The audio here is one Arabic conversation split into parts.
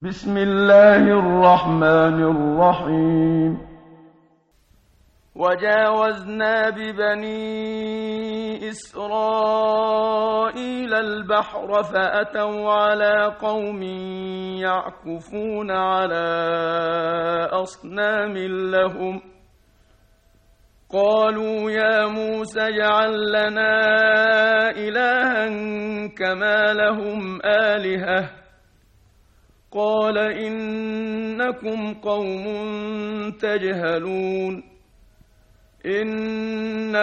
بسم الله الرحمن الرحيم. وجاوزنا ببني إسرائيل البحر فأتوا على قوم يعكفون على أصنام لهم قالوا يا موسى اجعل لنا إلها كما لهم آلهة قال إنكم قوم تجهلون إن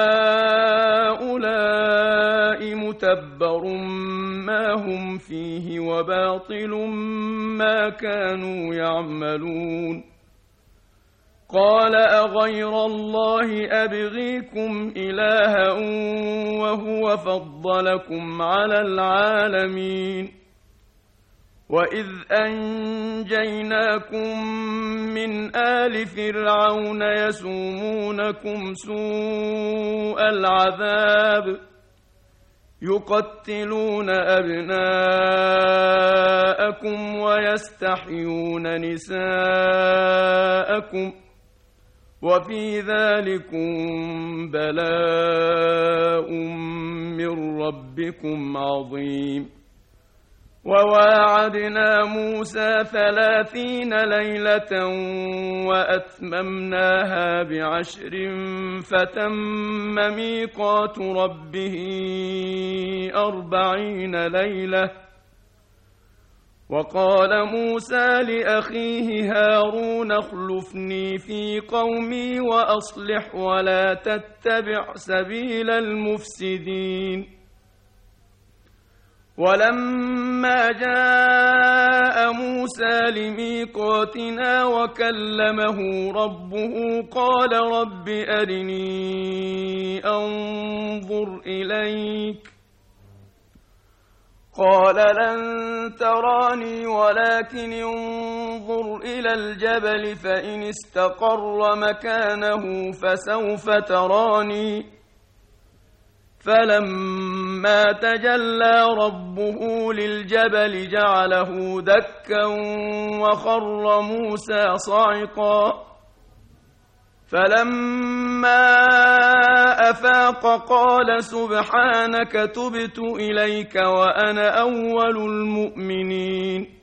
هؤلاء متبر ما هم فيه وباطل ما كانوا يعملون قال أغير الله أبغيكم إلها وهو فضلكم على العالمين وإذ أنجيناكم من آل فرعون يسومونكم سوء العذاب يقتلون أبناءكم ويستحيون نساءكم وفي ذلكم بلاء من ربكم عظيم وواعدنا موسى 30 ليلة وأتممناها ب10 فتم ميقات ربه 40 ليلة وقال موسى لأخيه هارون اخلفني في قومي وأصلح ولا تتبع سبيل المفسدين ولما جاء موسى لميقاتنا وكلمه ربه قال رب أرني أنظر إليك قال لن تراني ولكن انظر إلى الجبل فإن استقر مكانه فسوف تراني فلما تجلى ربه للجبل جعله دكا وخر موسى صعقا فلما أفاق قال سبحانك تبت إليك وأنا أول المؤمنين